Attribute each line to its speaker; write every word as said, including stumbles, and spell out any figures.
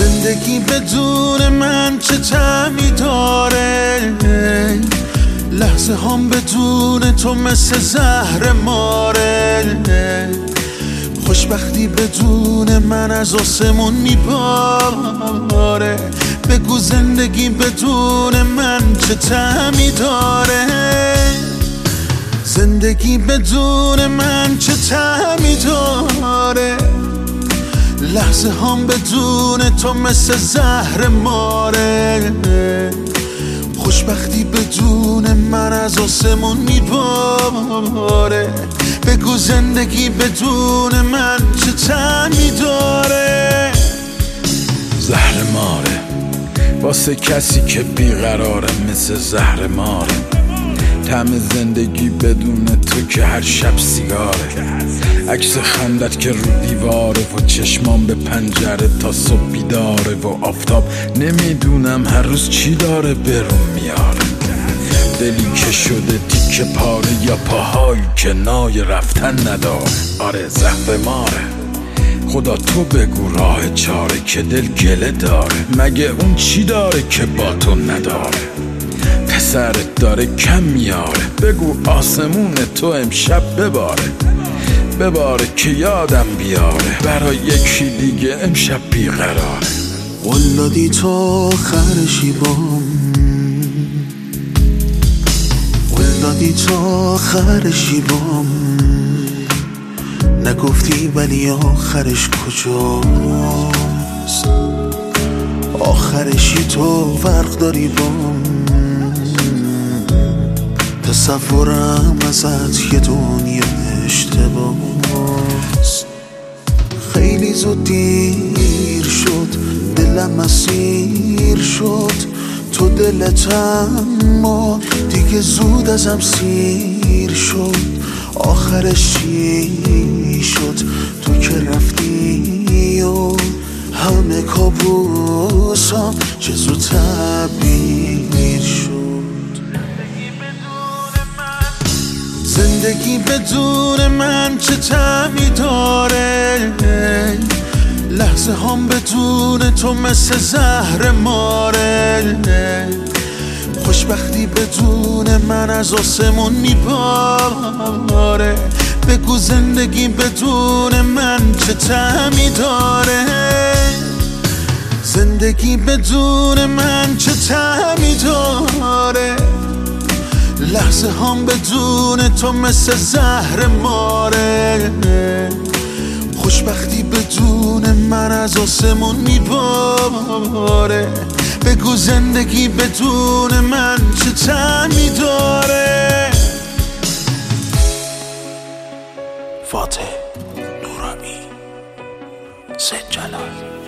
Speaker 1: زندگی بدون من چه طعمی داره، لحظه هم بدون تو مثل زهر ماره، خوشبختی بدون من از آسمون میباره. بگو زندگی بدون من چه طعمی داره، زندگی بدون من چه طعمی داره، لحظه هم بدون تو مثل زهر ماره، خوشبختی بدون من از آسمون میباره. بگو زندگی بدون من چه طعمی داره.
Speaker 2: زهر ماره واسه کسی که بیقراره، مثل زهر ماره. طعم زندگی بدون تو که هر شب سیگاره، عکس خندت که رو دیواره و چشمام به پنجره تا صبح بیداره، و آفتاب نمیدونم هر روز چی داره برون میاره. دلی که شده تیکه پاره یا پاهایی که نای رفتن نداره. آره زهر ماره، خدا تو بگو راه چاره که دل گله داره. مگه اون چی داره که با تو نداره؟ پسرت داره کم میاره، بگو آسمون تو امشب بباره. بباره که یادم بیاره، برای یکی دیگه امشب بیقراره.
Speaker 1: ولادی تو آخر شیبام، ولادی تو آخر شیبام، نگفتی ولی آخرش کجاست؟ آخرشی تو فرق داری بام، تصورم ازت یه دنیا اشتباست. خیلی زود دیر شد، دلم اسیر شد تو دلت، اما دیگه زود ازم سیر شد. آخرش چی شد تو که رفتی و همه کابوسام چه زود تعبیر شد. زندگی بدون من چه طعمی داره، لحظه هم بدون تو مثل زهر ماره، خوشبختی بدون من از آسمون میباره. بگو زندگی بدون من چه طعمی داره، زندگی بدون من چه طعمی داره، لحظه هم بدون تو مثل زهر ماره، خوشبختی بدون من از آسمون میباره. بگو زندگی بدون من چه طعمی داره. فاتح نورانی، سید جلال.